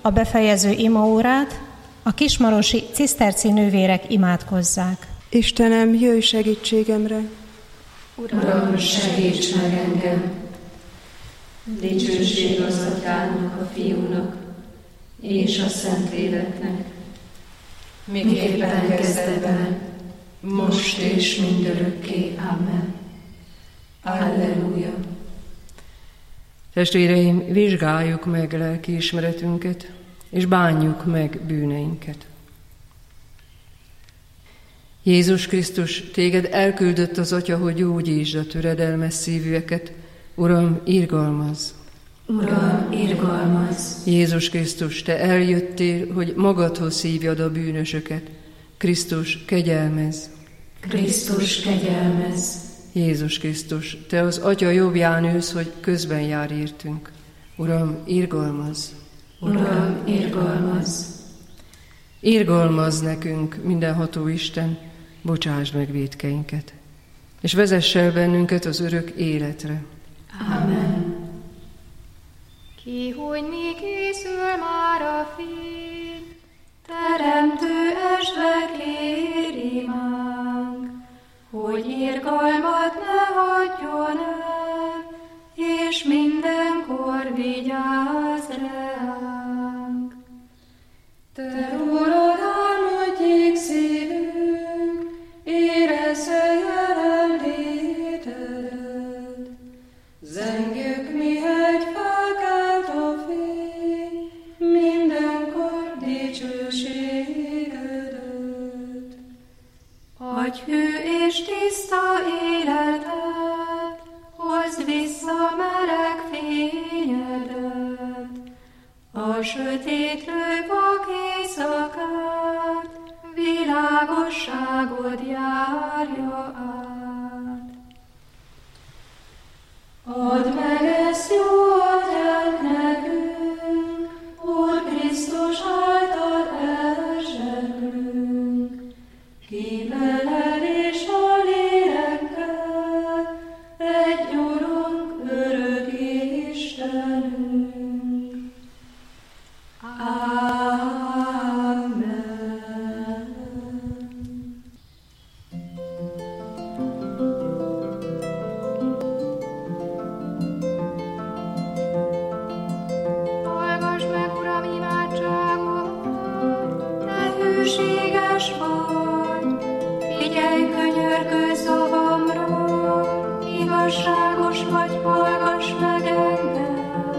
a befejező imaórát a kismarosi ciszterci nővérek imádkozzák. Istenem, jöjj segítségemre! Uram, segíts meg engem! Dicsőség az Atyának, a Fiúnak és a Szentléleknek, miképpen kezdetben, most és mindörökké. Amen. Alleluja! Testvéreim, vizsgáljuk meg lelkiismeretünket, és bánjuk meg bűneinket. Jézus Krisztus, téged elküldött az Atya, hogy gyógyítsd a töredelmes szívűeket. Uram, irgalmazz! Uram, irgalmazz! Jézus Krisztus, te eljöttél, hogy magadhoz hívjad a bűnösöket. Krisztus, kegyelmezz! Krisztus, kegyelmezz! Jézus Krisztus, te az Atya jobbján ülsz, hogy közben jár értünk. Uram, irgalmazz! Uram, irgalmazz! Irgalmazz nekünk, mindenható Isten, bocsásd meg vétkeinket, és vezess el bennünket az örök életre. Amen. Ki, hogy mi készül már a fény, Teremtő estve kér imánk, hogy irgalmat ne hagyjon el, és mindenkor vigyázz ránk. Te rólad álmodjék szívünk, érezze jelenlétedet. Zengjük, mihegy felkelt a fény, mindenkor dicsőségedet. Adj hű és tiszta életet, hozd vissza meleg fényedet. A sötétlő vak éjszakát, világosságod járja át. Add meg ezt jó Atyánk nekünk, Úr Krisztus által elzseblünk. Ki veled és a lélekkel, egy Urunk, örök Istenünk. Amen. hallgass meg, Uram, imádságomat, te hűséges vagy, figyelj könyörgő szavamra, igazságos vagy, hallgass meg engem.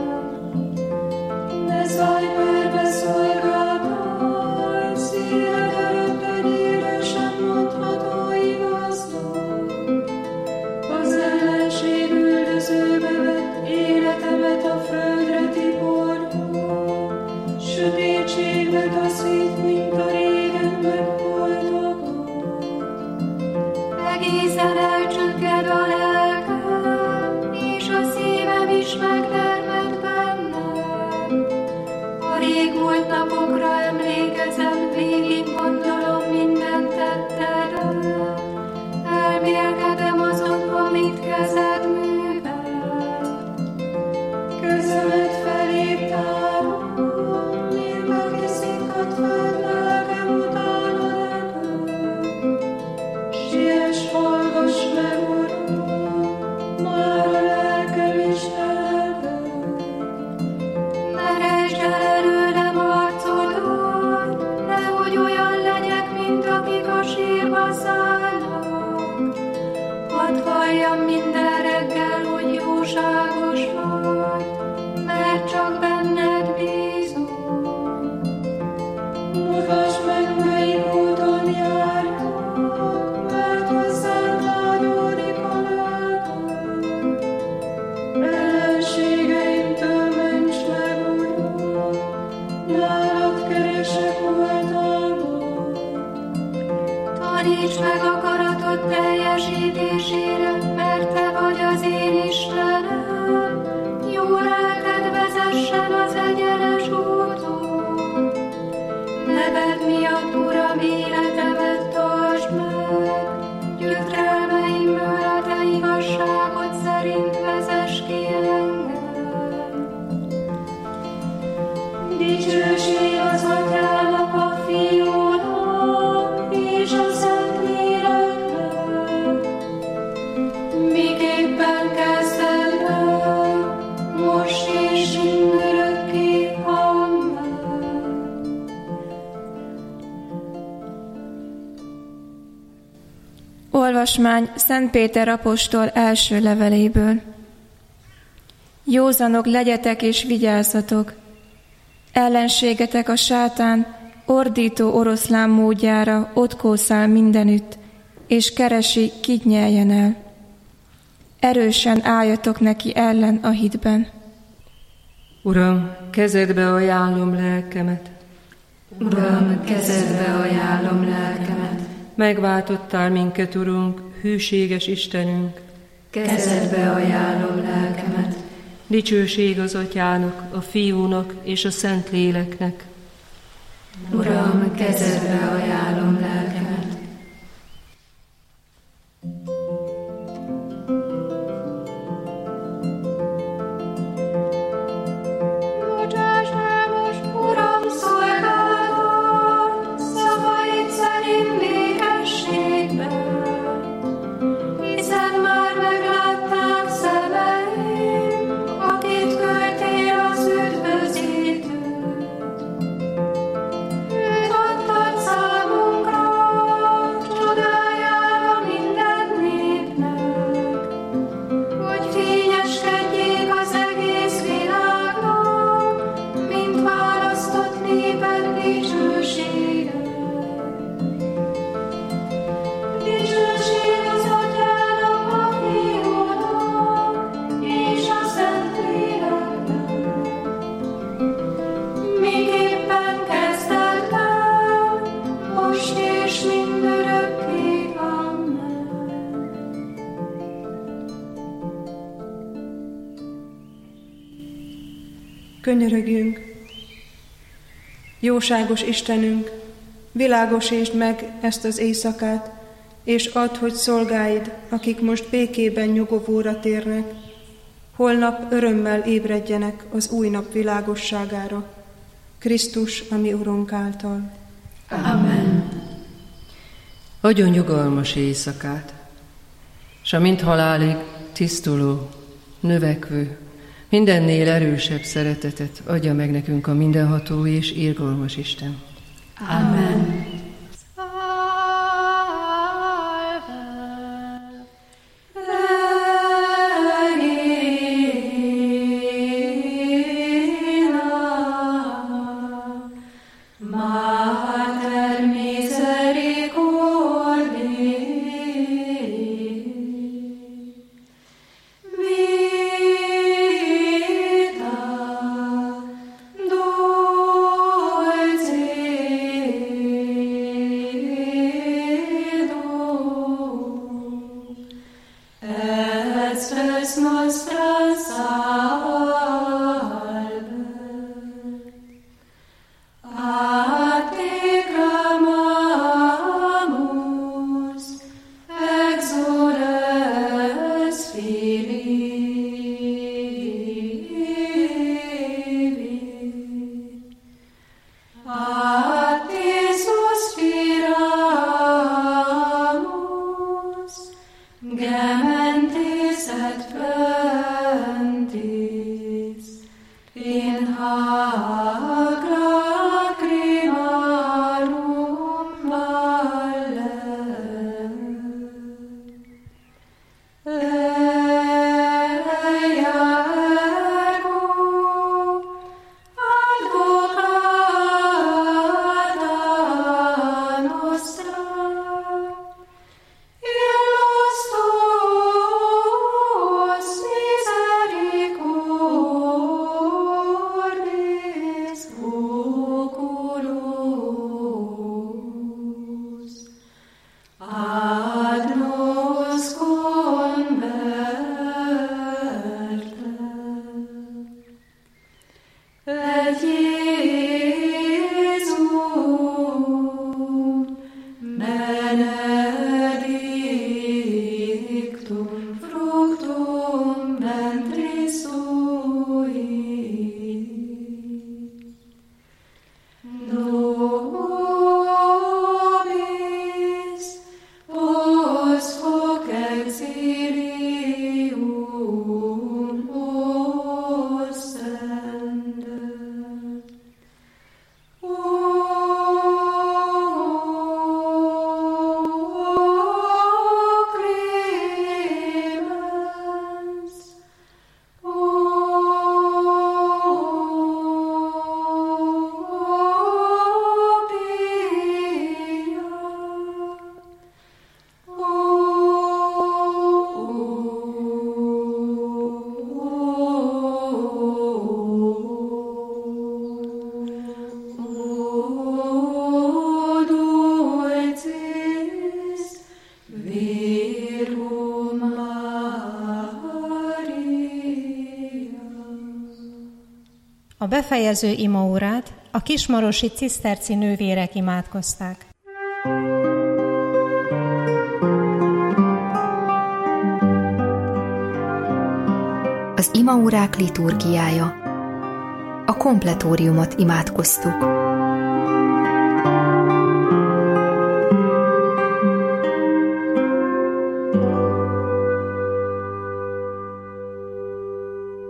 Ne szállj körbe szolgáltaj, szíved előtt egy élősen mondható igaznak. Az ellenség üldözőbe vett életemet a földre tiporja, sötétségbe taszít, mint a régen megholtakat. Egészen elcsökked a lelkem, és a szívem is megtermett bennem. A régmúlt napokra emlékezem, végig gondolom minden tettedet. Elmélkedem azon, amit kezed művelt. Kezemet feléd tárom, mint aki szikkat fel, lelkem utána repül. Siess, hallgass meg, Uram, már a lelkem is elvel. Ne rejtsd el előlem arcodat, nehogy olyan legyek, mint akik a sírba szállnak. Hadd halljam minden reggel, hogy jóságos vagy, mert csak benned bízom. Mutasd meg, melyik úton járjak, mert hozzád vágyódik a lelkem. Ellenségeimtől ments meg, Uram, nálad keresek oltalmat. Taníts meg akaratod teljesítésére, mert te vagy az én Istenem. Jó lelked vezessen az egyenes úton. Neved miatt, Uram, életemet tartsd meg. Gyötrelmeimből a te igazságod szerint vezess ki engem. Dicsőség az Atyának, a Fiúnak és a Szentléleknek, miképpen kezdetben, most és mindörökké. Amen. Olvasmány Szent Péter apostol első leveléből. Józanok legyetek és vigyázzatok! Ellenségetek a sátán ordító oroszlán módjára ott kószál mindenütt, és keresi, kit nyeljen el. Erősen álljatok neki ellen a hitben. Uram, kezedbe ajánlom lelkemet. Uram, kezedbe ajánlom lelkemet. Megváltottál minket, Urunk, hűséges Istenünk. Kezedbe ajánlom lelkemet. Dicsőség az Atyának, a Fiúnak és a Szentléleknek. Uram, kezedbe ajánlom lelkemet. Bocsáss el most, Uram, szolgálatot, szavaid szerint békességben, hiszen már meglátták szemeim, akit küldtél az üdvözítőt. Őt adtad számunkra, csodájára minden népnek, hogy fényeskedjék az egész világnak, mint választott néped dicsősége. Dicsőség az Atyának, a Fiúnak és a Szentléleknek, miképpen kezdetben, most és mindörökké. Amen. Könyörögjünk! Jóságos Istenünk, világosítsd meg ezt az éjszakát, és add, hogy szolgáid, akik most békében nyugovóra térnek, holnap örömmel ébredjenek az új nap világosságára, Krisztus, a mi Urunk által. Amen. Adjon nyugalmas éjszakát, s amint halálig tisztuló, növekvő, mindennél erősebb szeretetet adja meg nekünk a mindenható és irgalmas Isten. Amen. Mater misericordiae, vita dulcedo, et spes nostra salve. A te clamamus, exules Filii. A te suspiramus, gementes et plentis, in hac lacrimarum valle. Eia ergo, advocata nostra, illos tuos misericordis oculos, ad nos converte. Et Iesum benedictum fructum ventris sui. befejező imaórát a kismarosi ciszterci nővérek imádkozták. Az imaórák liturgiája. A kompletóriumot imádkoztuk.